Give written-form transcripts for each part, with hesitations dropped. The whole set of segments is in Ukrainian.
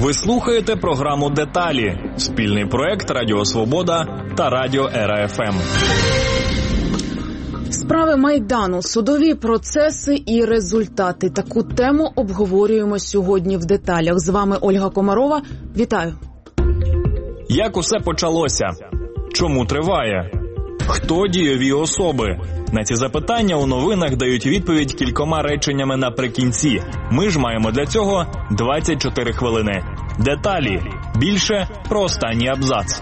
Ви слухаєте програму «Деталі» – спільний проект Радіо Свобода та Радіо Ера-ФМ. Справи Майдану, судові процеси і результати. Таку тему обговорюємо сьогодні в деталях. З вами Ольга Комарова. Вітаю. Як усе почалося? Чому триває? Хто дієві особи? На ці запитання у новинах дають відповідь кількома реченнями наприкінці. Ми ж маємо для цього 24 хвилини. Деталі. Більше про останній абзац.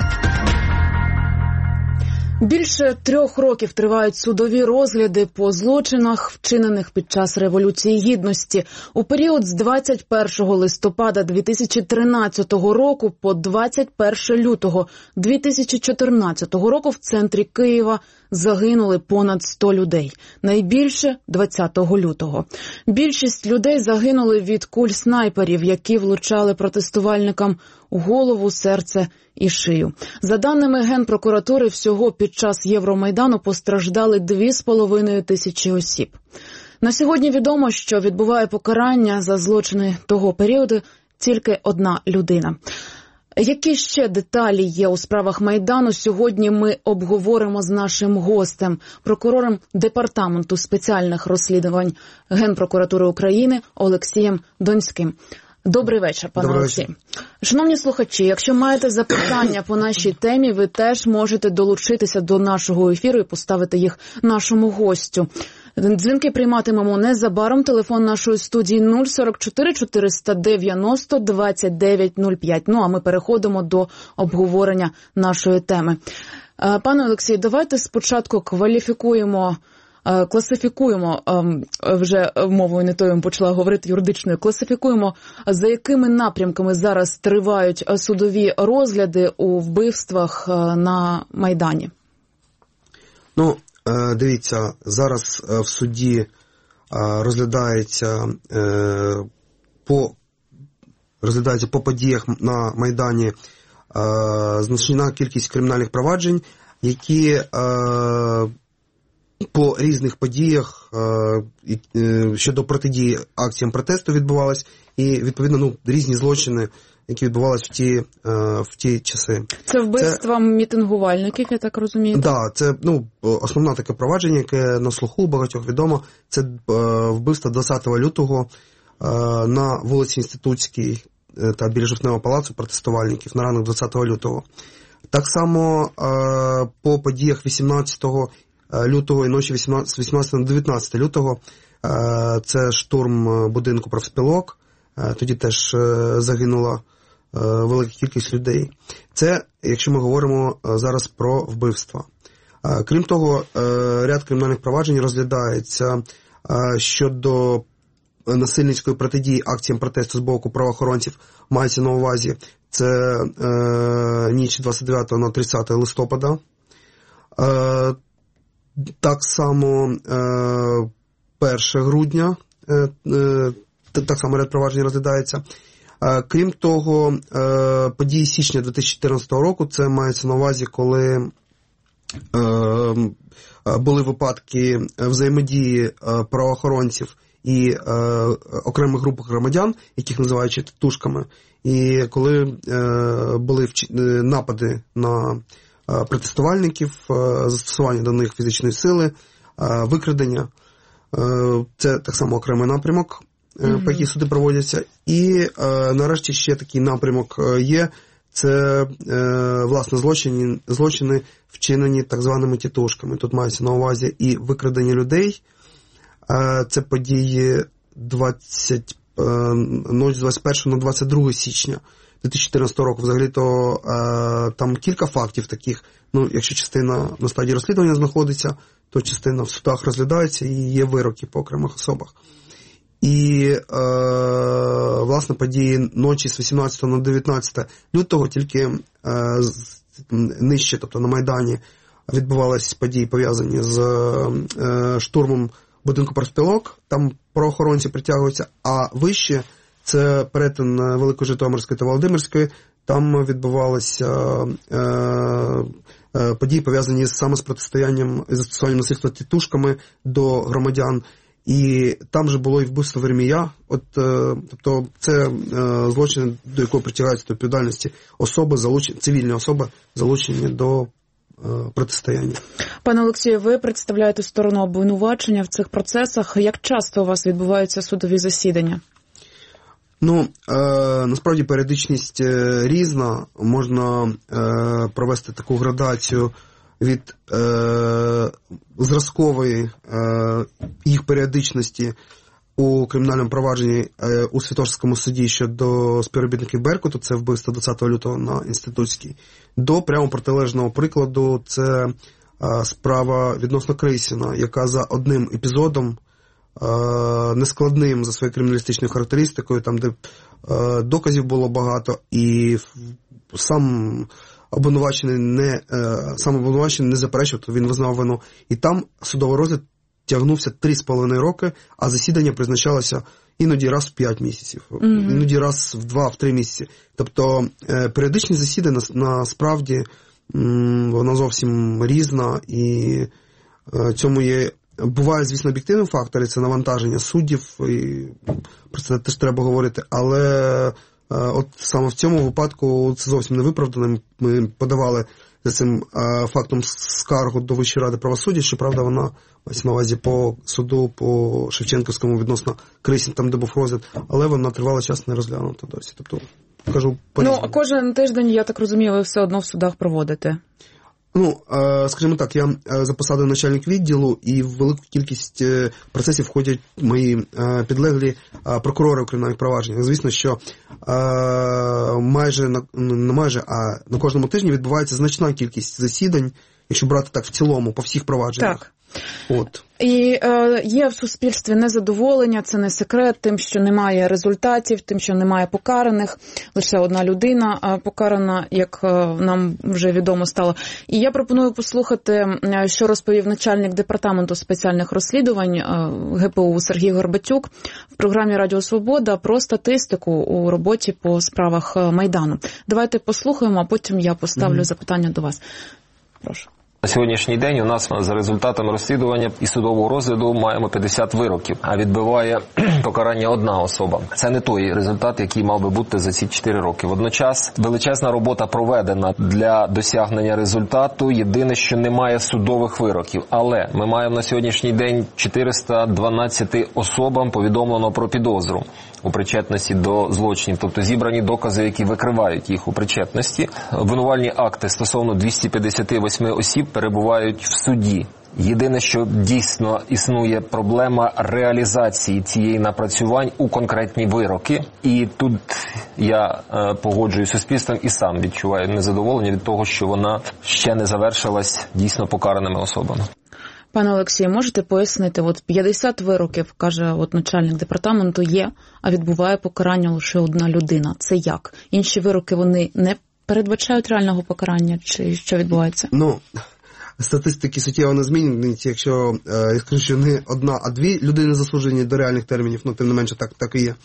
Більше 3 років тривають судові розгляди по злочинах, вчинених під час Революції Гідності. У період з 21 листопада 2013 року по 21 лютого 2014 року в центрі Києва загинули понад 100 людей. Найбільше 20 лютого. Більшість людей загинули від куль снайперів, які влучали протестувальникам у голову, серце і шию. За даними Генпрокуратури, всього під час Євромайдану постраждали 2,5 тисячі осіб. На сьогодні відомо, що відбуває покарання за злочини того періоду тільки одна людина. Які ще деталі є у справах Майдану, сьогодні ми обговоримо з нашим гостем, прокурором Департаменту спеціальних розслідувань Генпрокуратури України Олексієм Донським. Добрий вечір, пане Олексій. Шановні слухачі, якщо маєте запитання по нашій темі, ви теж можете долучитися до нашого ефіру і поставити їх нашому гостю. Дзвінки прийматимемо незабаром. Телефон нашої студії 044 490 2905. Ну, а ми переходимо до обговорення нашої теми. Пане Олексій, давайте спочатку класифікуємо, вже мовою не тою почала говорити юридичною, класифікуємо, за якими напрямками зараз тривають судові розгляди у вбивствах на Майдані. Ну, дивіться, зараз в суді розглядається по подіях на Майдані значна кількість кримінальних проваджень, які по різних подіях щодо протидії акціям протесту відбувалися, і, відповідно, різні злочини, які відбувалися в ті часи. Це вбивства мітингувальників, я так розумію? Так, це основне таке провадження, яке на слуху багатьох відомо, це вбивство 20 лютого на вулиці Інститутській та біля Жовтневого палацу протестувальників на ранок 20 лютого. Так само по подіях 18 лютого і ночі з 18 на 19 лютого це штурм будинку профспілок, тоді теж загинула велика кількість людей. Це, якщо ми говоримо зараз про вбивства. Крім того, ряд кримінальних проваджень розглядається щодо насильницької протидії акціям протесту з боку правоохоронців, мається на увазі, це ніч 29 на 30 листопада. Так само 1 грудня, так само ряд проваджень розглядається. Крім того, події січня 2014 року, це мається на увазі, коли були випадки взаємодії правоохоронців і окремих груп громадян, яких називають тітушками, і коли були напади на протестувальників, застосування до них фізичної сили, викрадення. Це так само окремий напрямок, по якій суди проводяться. І нарешті ще такий напрямок є, це, власне, злочини, вчинені так званими тітушками. Тут мається на увазі і викрадення людей, це події ночі з 21 на 22 січня 2014 року. Взагалі-то там кілька фактів таких. Якщо частина на стадії розслідування знаходиться, то частина в судах розглядається і є вироки по окремих особах. І, власне, події ночі з 18 на 19 лютого, тільки нижче, тобто на Майдані, відбувалися події, пов'язані з штурмом будинку профспілок, там правоохоронці притягуються, а вище це перетин Великої Житомирської та Володимирської, там відбувалися події, пов'язані саме з протистоянням і застосуванням насильства тітушками до громадян. І там же було і вбивство Веремія. Тобто це злочин, до якого притягаються до відповідальності особи, цивільні особи, залучені до протистояння. Пане Олексію, ви представляєте сторону обвинувачення в цих процесах. Як часто у вас відбуваються судові засідання? Насправді періодичність різна. Можна провести таку градацію від зразкової їх періодичності у кримінальному провадженні у Святошинському суді щодо співробітників Беркуту, це вбивство 20 лютого на Інститутській, до прямо протилежного прикладу, це справа відносно Крисіна, яка за одним епізодом, нескладним за своєю криміналістичною характеристикою, там, де доказів було багато, і сам обвинувачений не заперечив, то він визнав вину. І там судовий розгляд тягнувся 3,5 роки, а засідання призначалося іноді раз в 5 місяців, іноді раз в 2-3 місяці. Тобто періодичність засідань насправді вона зовсім різна, і цьому є... Бувають, звісно, об'єктивні фактори, це навантаження суддів, і про це теж треба говорити, але от саме в цьому випадку це зовсім не виправдано. Ми подавали за цим фактом скаргу до Вищої ради правосуддя, щоправда, вона мається на увазі по суду, по Шевченківському відносно Крисін, там, де був розгляд, але вона тривалий час не розглянута досі. Тобто, кажу, кожен тиждень, я так розумію, ви все одно в судах проводите. Скажімо так, я за посадою начальник відділу, і в велику кількість процесів входять мої підлеглі прокурори у кримінальних провадженнях. Звісно, що на кожному тижні відбувається значна кількість засідань, якщо брати так в цілому, по всіх провадженнях. Так. І є в суспільстві незадоволення, це не секрет, тим, що немає результатів, тим, що немає покараних, лише одна людина покарана, як нам вже відомо стало. І я пропоную послухати, що розповів начальник департаменту спеціальних розслідувань ГПУ Сергій Горбатюк в програмі «Радіо Свобода» про статистику у роботі по справах Майдану. Давайте послухаємо, а потім я поставлю запитання до вас. Прошу. На сьогоднішній день у нас за результатами розслідування і судового розгляду маємо 50 вироків, а відбиває покарання одна особа. Це не той результат, який мав би бути за ці 4 роки. Водночас величезна робота проведена для досягнення результату, єдине, що немає судових вироків. Але ми маємо на сьогоднішній день 412 особам повідомлено про підозру у причетності до злочинів, тобто зібрані докази, які викривають їх у причетності. Обвинувальні акти стосовно 258 осіб перебувають в суді. Єдине, що дійсно існує проблема реалізації цієї напрацювань у конкретні вироки. І тут я погоджуюсь з суспільством і сам відчуваю незадоволення від того, що вона ще не завершилась дійсно покараними особами. Пане Олексію, можете пояснити, 50 вироків, каже начальник департаменту, є, а відбуває покарання лише одна людина. Це як? Інші вироки, вони не передбачають реального покарання? Чи що відбувається? Статистики суттєво не змінюються, якщо я скажу, що не одна, а дві людини засуджені до реальних термінів, тим не менше так і є.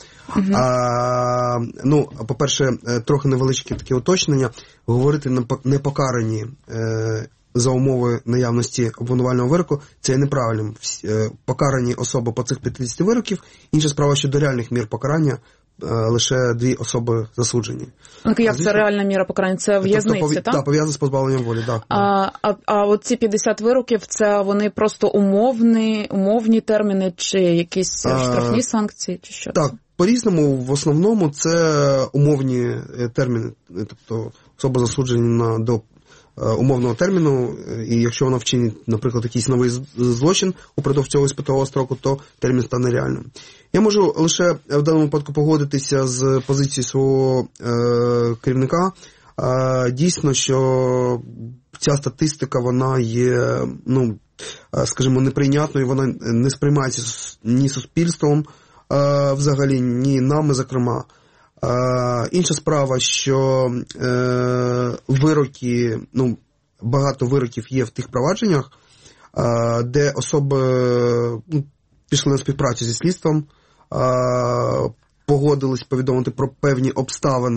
По-перше, трохи невеличкі такі уточнення. Говорити не покарані за умови наявності обвинувального вироку, це є неправильним. Покарані особи по цих 50 вироків, інша справа щодо реальних мір покарання, лише 2 особи засуджені. Як це реальна міра покарання? Це в'язниця, так? Так, пов'язано з позбавленням волі, так. А от ці 50 вироків, це вони просто умовні терміни, чи якісь штрафні санкції, чи що? Так, по-різному, в основному це умовні терміни, тобто особа засуджена до умовного терміну, і якщо вона вчинить, наприклад, якийсь новий злочин упродовж цього іспитового строку, то термін стане реальним. Я можу лише в даному випадку погодитися з позицією свого керівника. Дійсно, що ця статистика, вона є, скажімо, неприйнятною, вона не сприймається ні суспільством взагалі, ні нами, зокрема. Інша справа, що вироки, багато вироків є в тих провадженнях, де особи пішли на співпрацю зі слідством, погодились повідомити про певні обставини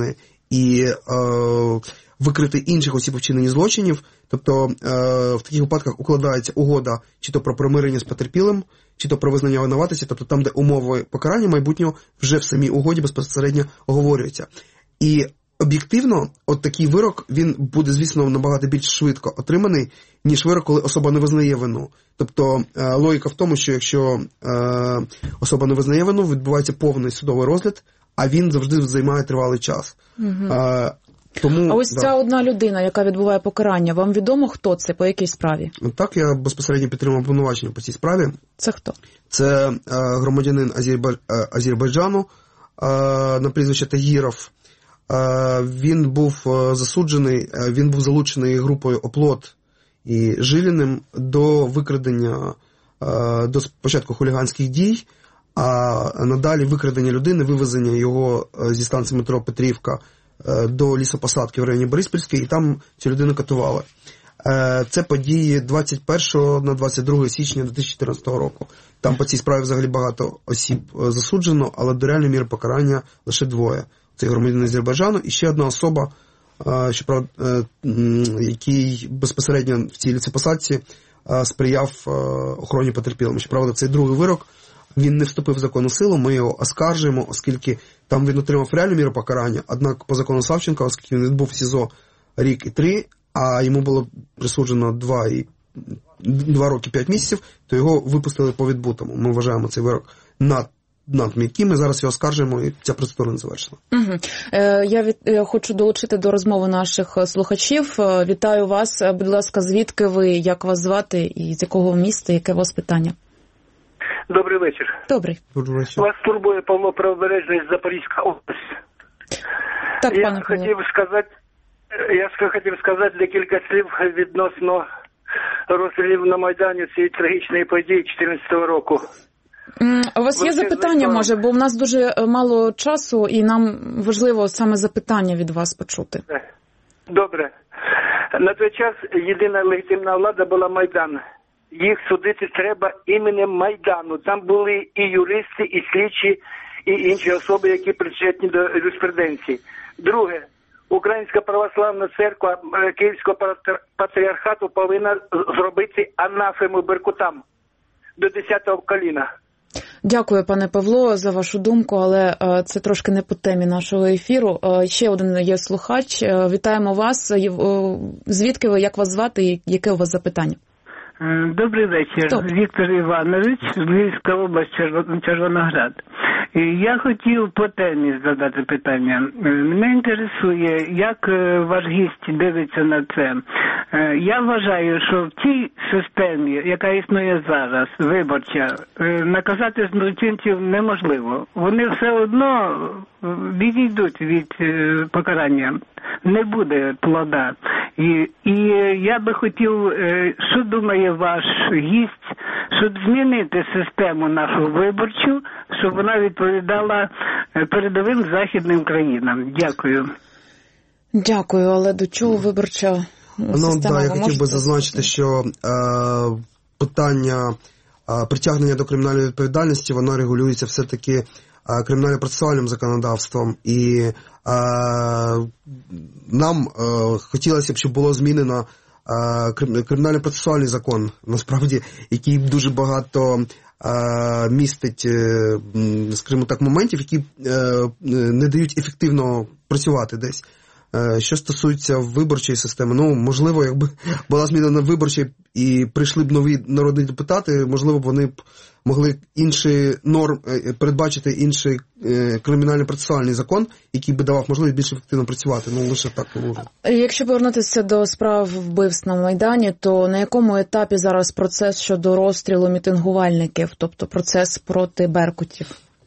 і викрити інших осіб у вчиненні злочинів. Тобто в таких випадках укладається угода чи то про примирення з потерпілим, чи то про визнання винуватості, тобто там, де умови покарання майбутнього вже в самій угоді безпосередньо оговорюються. І об'єктивно, от такий вирок, він буде, звісно, набагато більш швидко отриманий, ніж вирок, коли особа не визнає вину. Тобто логіка в тому, що якщо особа не визнає вину, відбувається повний судовий розгляд, а він завжди займає тривалий час. Тому, а ось ця одна людина, яка відбуває покарання, вам відомо, хто це, по якій справі? Так, я безпосередньо підтримав повноваження по цій справі. Це хто? Це громадянин Азербайджану на прізвище Тагіров. Він був засуджений, він був залучений групою Оплот і Жиліним до викрадення, до спочатку хуліганських дій, а надалі викрадення людини, вивезення його зі станції метро Петрівка до лісопосадки в районі Бориспільській, і там цю людину катували. Це події 21 на 22 січня 2014 року. Там по цій справі взагалі багато осіб засуджено, але до реальної міри покарання лише двоє. Це громадянин Азербайджану і ще одна особа, який безпосередньо в цій лісопосадці сприяв охороні потерпілим. Щоправда, цей другий вирок, він не вступив в законну силу, ми його оскаржуємо, оскільки там він отримав реальну міру покарання, однак по закону Савченка, оскільки він був в СІЗО рік і 3, а йому було присуджено 2 роки 5 місяців, то його випустили по відбутому. Ми вважаємо цей вирок надм'яким, ми зараз його оскаржуємо, і ця процедура не завершена. Угу. Я хочу долучити до розмови наших слухачів. Вітаю вас. Будь ласка, звідки ви, як вас звати і з якого міста, яке у вас питання? Добрий вечір. Добрий. Вас турбує Павло Правобережний, Запорізька область. Так, пане Павло. Я хотів сказати декілька слів відносно розстрілів на Майдані цієї трагічної події 2014 року. У вас є запитання, може, бо в нас дуже мало часу, і нам важливо саме запитання від вас почути. Добре. На той час єдина легітимна влада була Майдан. Їх судити треба іменем Майдану. Там були і юристи, і слідчі, і інші особи, які причетні до юриспруденції. Друге. Українська православна церква Київського патріархату повинна зробити анафему беркутам до 10-го коліна. Дякую, пане Павло, за вашу думку, але це трошки не по темі нашого ефіру. Ще один є слухач. Вітаємо вас. Звідки ви, як вас звати і яке у вас запитання? Добрий вечір. Віктор Іванович, Львівська область, Червоноград. Я хотів по темі задати питання. Мене інтересує, як ваш гість дивиться на це. Я вважаю, що в тій системі, яка існує зараз, виборча, наказати злочинців неможливо. Вони все одно відійдуть від покарання. Не буде плода. І я би хотів, що думає ваш гість, щоб змінити систему нашу виборчу, щоб вона відповідала передовим західним країнам. Дякую. Дякую, але до чого виборча система? Я хотів би зазначити, що питання притягнення до кримінальної відповідальності, воно регулюється все-таки кримінально-процесуальним законодавством, і нам хотілося б, щоб було змінено кримінально-процесуальний закон, насправді, який дуже багато містить, скажімо так, моментів, які не дають ефективно працювати десь. Що стосується виборчої системи, можливо, якби була змінена виборча і прийшли б нові народні депутати, можливо, б вони б могли передбачити інший кримінально-процесуальний закон, який би давав можливість більш ефективно працювати. Лише так не може. Якщо повернутися до справ вбивств на Майдані, то на якому етапі зараз процес щодо розстрілу мітингувальників, тобто процес проти беркутів?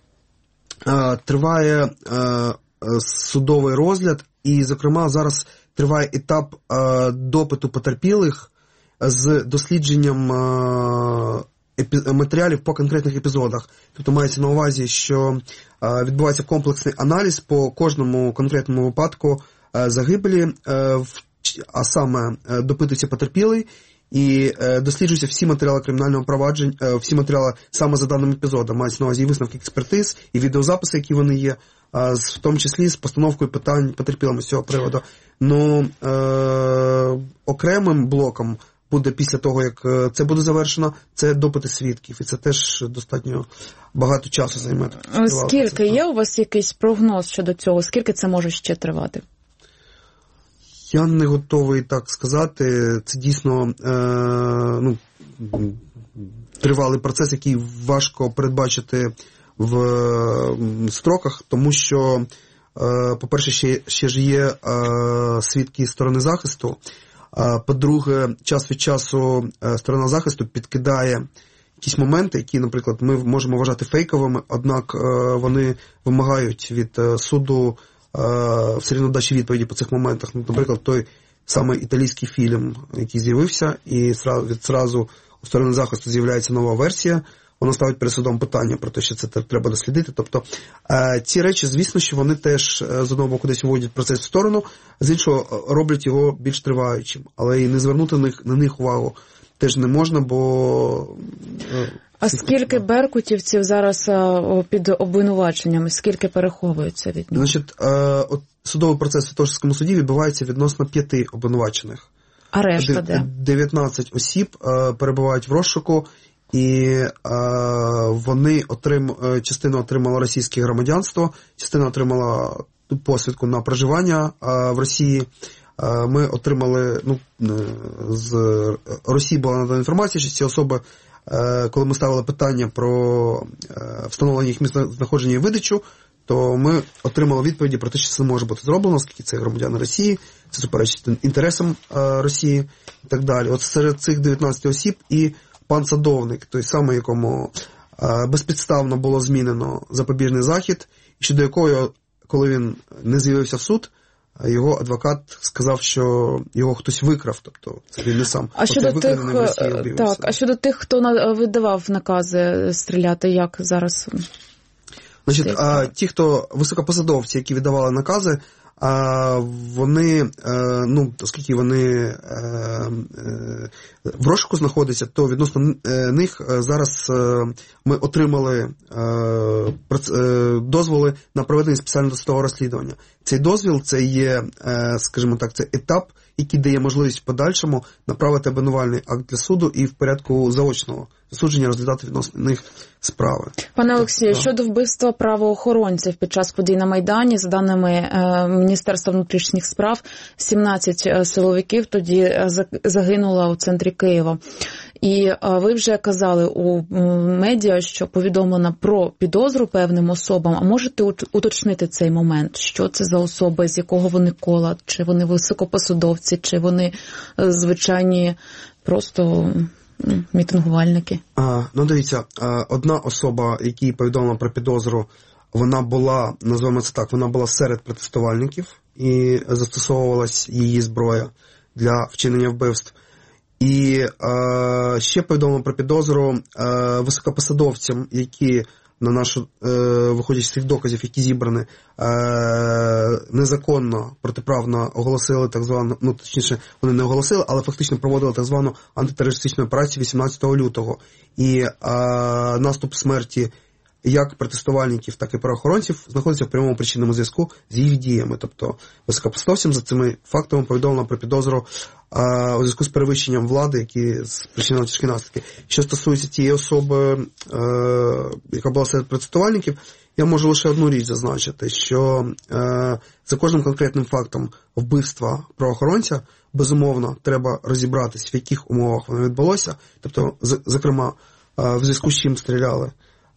Триває судовий розгляд, і, зокрема, зараз триває етап допиту потерпілих з дослідженням матеріалів по конкретних епізодах. Тобто мається на увазі, що відбувається комплексний аналіз по кожному конкретному випадку загибелі, а саме допитується потерпілий, і досліджуються всі матеріали кримінального провадження, всі матеріали саме за даним епізодом, мають на увазі і висновки експертиз, і відеозаписи, які вони є, в тому числі з постановкою питань потерпілим з цього приводу. Ну, окремим блоком буде після того, як це буде завершено, це допити свідків. І це теж достатньо багато часу займе. Скільки є у вас якийсь прогноз щодо цього? Скільки це може ще тривати? Я не готовий так сказати. Це дійсно тривалий процес, який важко передбачити в строках, тому що, по-перше, ще ж є свідки сторони захисту. По-друге, час від часу сторона захисту підкидає якісь моменти, які, наприклад, ми можемо вважати фейковими, однак вони вимагають від суду все рівно дачі відповіді по цих моментах. Наприклад, той самий італійський фільм, який з'явився, і відразу у сторони захисту з'являється нова версія, вона ставить перед судом питання про те, що це треба дослідити. Тобто ці речі, звісно, що вони теж з одного боку десь вводять процес в сторону, з іншого роблять його більш триваючим. Але і не звернути на них увагу теж не можна, бо... А скільки беркутівців зараз під обвинуваченнями, скільки переховуються від нього? Значить, судовий процес в Святошинському суді відбувається відносно 5 обвинувачених. А решта де? 19 осіб перебувають в розшуку, і вони частина отримала російське громадянство, частина отримала посвідку на проживання в Росії. Ми отримали, з Росії була надана інформація, що ці особи, коли ми ставили питання про встановлення їх місцезнаходження і видачу, то ми отримали відповіді про те, що це не може бути зроблено, оскільки це громадяни Росії, це суперечить інтересам Росії і так далі. От серед цих 19 осіб і пан Садовник, той самий, якому безпідставно було змінено запобіжний захід, і щодо якого, коли він не з'явився в суд, його адвокат сказав, що його хтось викрав, тобто це він не сам. А щодо тих, хто видавав накази стріляти, як зараз? Значить, ті, хто високопосадовці, які віддавали накази, вони, оскільки вони в розшуку знаходяться, то відносно них зараз ми отримали дозволи на проведення спеціального досудового розслідування. Цей дозвіл, це є, скажімо так, це етап, який дає можливість в подальшому направити обвинувальний акт для суду і в порядку заочного засудження розглядати відносно них справи. Пане Олексію, щодо вбивства правоохоронців під час подій на Майдані, за даними Міністерства внутрішніх справ, 17 силовиків тоді загинуло у центрі Києва. І ви вже казали у медіа, що повідомлено про підозру певним особам. А можете уточнити цей момент? Що це за особи, з якого вони кола? Чи вони високопосадовці, чи вони звичайні просто мітингувальники? Дивіться, одна особа, якій повідомила про підозру, вона була, називаємо це так, вона була серед протестувальників і застосовувалась її зброя для вчинення вбивств. І ще повідомили про підозру високопосадовцям, які, на нашу, виходячи з тих доказів, які зібрані, незаконно, протиправно оголосили так звану, точніше, вони не оголосили, але фактично проводили так звану антитерористичну операцію 18 лютого. І наступ смерті як протестувальників, так і правоохоронців знаходиться в прямому причинному зв'язку з їх діями. Тобто високопосадовцям за цими фактами повідомлено про підозру у зв'язку з перевищенням влади, які спричинили тяжкі наслідки. Що стосується тієї особи, яка була серед протестувальників, я можу лише одну річ зазначити, що за кожним конкретним фактом вбивства правоохоронця, безумовно, треба розібратись, в яких умовах воно відбулося, тобто, зокрема, в зв'язку з чим стріляли,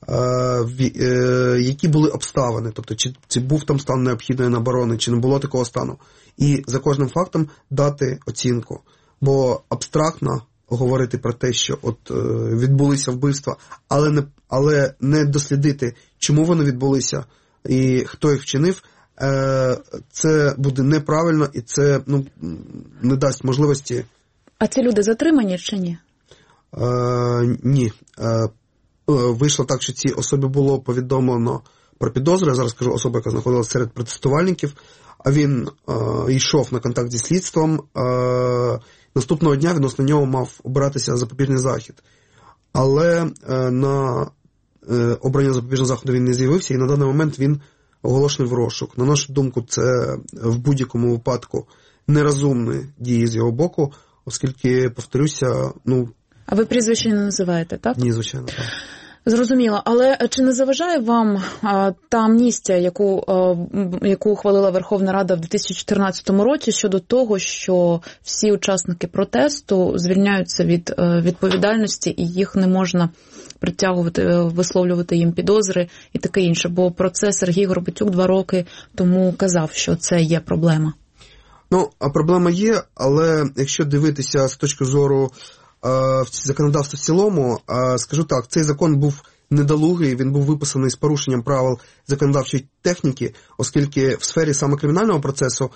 які були обставини, тобто чи був там стан необхідної оборони, чи не було такого стану. І за кожним фактом дати оцінку. Бо абстрактно говорити про те, що от відбулися вбивства, але не дослідити, чому вони відбулися і хто їх вчинив, це буде неправильно і це не дасть можливості. А ці люди затримані чи ні? Ні. Вийшло так, що цій особі було повідомлено про підозру, я зараз кажу особа, яка знаходилася серед протестувальників, а він йшов на контакт зі слідством, наступного дня відносно нього мав обиратися запобіжний захід. Але на обрання запобіжного заходу він не з'явився, і на даний момент він оголошений в розшук. На нашу думку, це в будь-якому випадку нерозумні дії з його боку, оскільки, повторюся, А ви прізвище не називаєте, так? Ні, звичайно, так. Зрозуміло. Але чи не заважає вам та амністія, яку ухвалила Верховна Рада в 2014 році щодо того, що всі учасники протесту звільняються від відповідальності і їх не можна притягувати, висловлювати їм підозри і таке інше? Бо про це Сергій Горбатюк 2 роки тому казав, що це є проблема. А проблема є, але якщо дивитися з точки зору законодавства в цілому, скажу так, цей закон був недолугий, він був виписаний з порушенням правил законодавчої техніки, оскільки в сфері саме кримінального процесу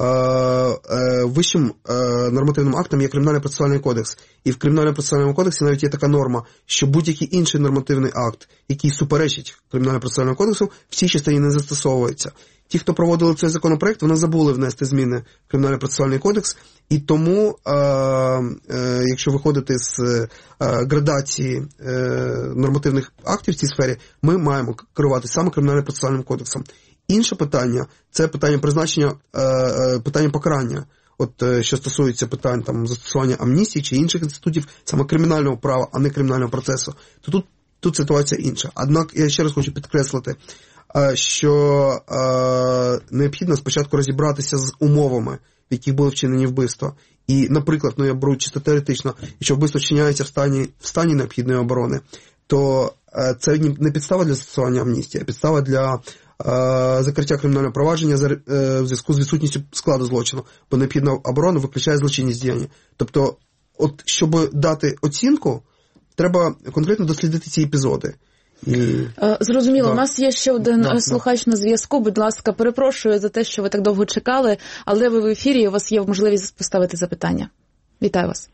вищим нормативним актом є Кримінально-процесуальний кодекс. І в Кримінально-процесуальному кодексі навіть є така норма, що будь-який інший нормативний акт, який суперечить Кримінально-процесуальному кодексу, в цій частині не застосовується. Ті, хто проводили цей законопроект, вони забули внести зміни в Кримінально-процесуальний кодекс, і тому, якщо виходити з градації нормативних актів в цій сфері, ми маємо керуватися саме Кримінально-процесуальним кодексом. Інше питання – це питання призначення, питання покарання. Що стосується питань застосування амністії чи інших інститутів саме кримінального права, а не кримінального процесу, то тут ситуація інша. Однак я ще раз хочу підкреслити, що необхідно спочатку розібратися з умовами, в яких були вчинені вбивства. І, наприклад, я беру чисто теоретично, якщо вбивство вчиняється в стані необхідної оборони, то це не підстава для застосування амністії, а підстава для закриття кримінального провадження в зв'язку з відсутністю складу злочину, бо необхідна оборона виключає злочинність діяння. Тобто, щоб дати оцінку, треба конкретно дослідити ці епізоди. Зрозуміло, у нас є ще один слухач на зв'язку. Будь ласка, перепрошую за те, що ви так довго чекали, але ви в ефірі, і у вас є можливість поставити запитання. Вітаю вас.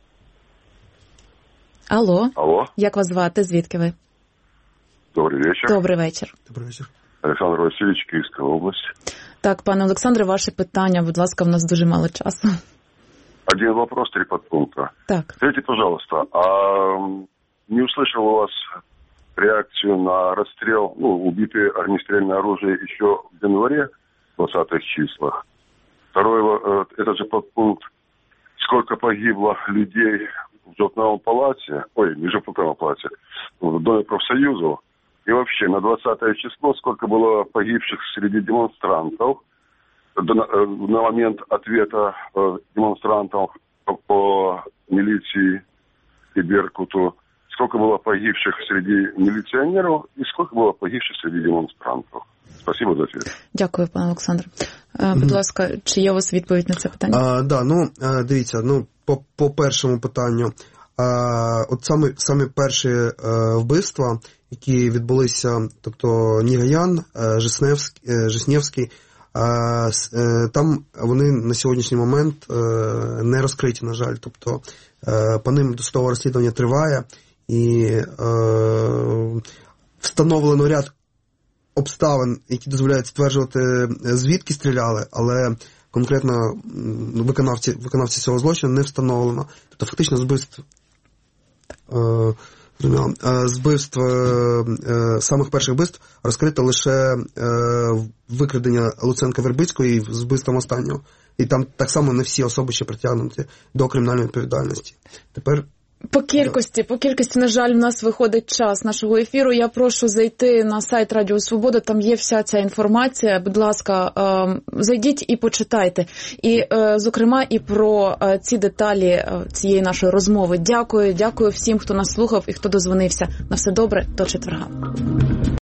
Алло. Як вас звати? Звідки ви? Добрий вечір. Добрий вечір. Добрий вечір. Олександр Васильович, Київська область. Так, пане Олександре, ваше питання, будь ласка, в нас дуже мало часу. Один вопрос, 3 подпункта. Так. Скажите, пожалуйста, не услышал у вас реакцию на расстрел, убитые огнестрельное оружие еще в январе, в 20-х числах? Второй, этот же подпункт, сколько погибло людей в жовтневому палаці, не жовтневому палаці, в Доме профсоюзу, и вообще на 20 число, сколько было погибших среди демонстрантов на момент ответа демонстрантов по милиции и Беркуту, сколько было погибших среди милиционеров и сколько было погибших среди демонстрантов. Спасибо за ответ. Дякую, пане Олександр. Будь ласка, чи є у вас відповідь на це питання? Дивіться, по першому питанню. Самі перші вбивства, які відбулися, тобто Нігаян, Жеснєвський, там вони на сьогоднішній момент не розкриті, на жаль. Тобто по ним досудове розслідування триває і встановлено ряд обставин, які дозволяють стверджувати, звідки стріляли, але конкретно виконавці цього злочину не встановлено. Тобто фактично збивств самих перших вбивств розкрито лише викрадення Луценка-Вербицького і з вбивством останнього. І там так само не всі особи ще притягнуті до кримінальної відповідальності. Тепер По кількості, на жаль, в нас виходить час нашого ефіру. Я прошу зайти на сайт Радіо Свобода, там є вся ця інформація. Будь ласка, зайдіть і почитайте. І, зокрема, і про ці деталі цієї нашої розмови. Дякую всім, хто нас слухав і хто дозвонився. На все добре, до четверга.